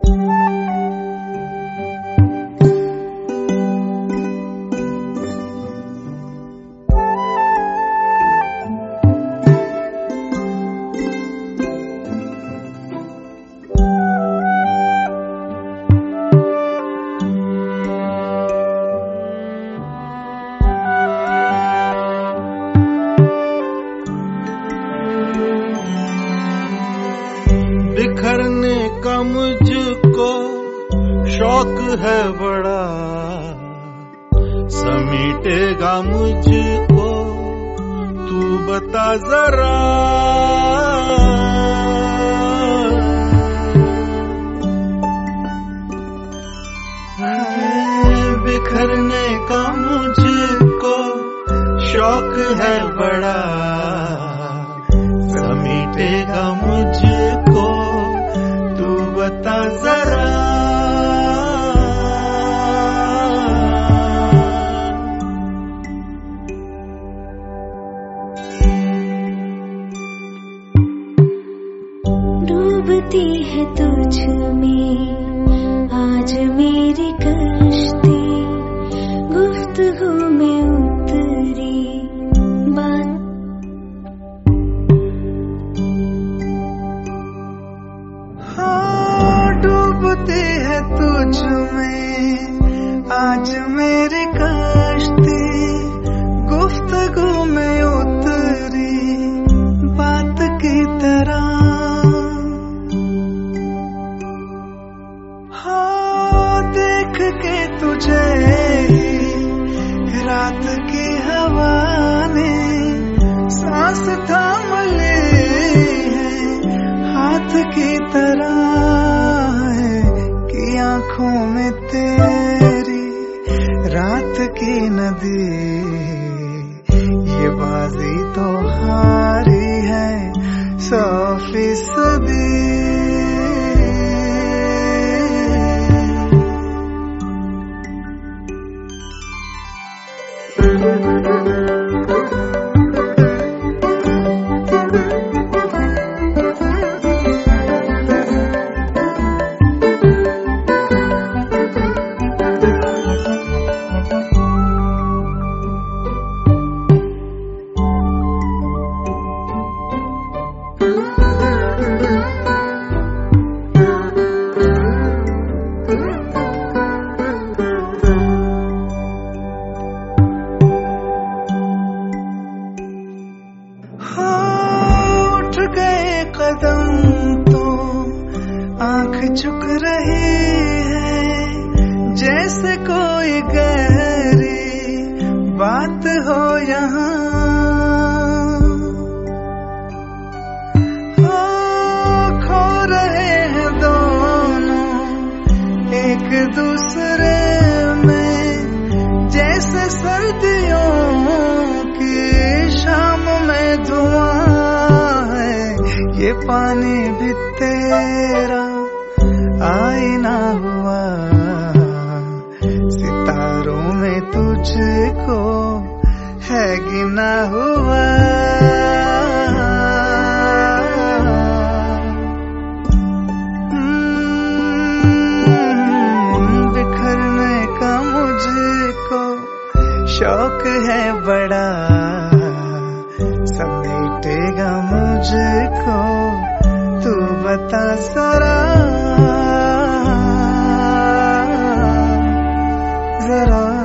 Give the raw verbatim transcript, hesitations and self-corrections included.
बिखरने का मुझको शौक है बड़ा, समेटेगा मुझको तू बता जरा। बिखरने का मुझको शौक है बड़ा, समेटेगा मुझको तू बता जरा। डूबती है तुझ में आज मेरी कश्ती, गुफ्तगू में उतरी बात। हाँ, डूबती है तुझ में आज मेरी कश्ती, गुफ्तगू में उतरी बात की तरह। हाँ, देख के तुझे रात की हवा ने सांस थाम ली है, हाथ की तरह है कि आंखों में तेरी रात की नदी। ये बाजी तो हारी है सौ फीसदी। कदम तो आंख झुक रही है, जैसे कोई गहरी बात हो यहाँ। हाँ, खो रहे हैं दोनों एक दूसरे में, जैसे सर्दियों की शाम में धुआं। ये पानी भी तेरा आईना हुआ, सितारों में तुझको है गिना हुआ। बिखरने का मुझको शौक है बड़ा, समेटेगा मुझको तू बता जरा जरा।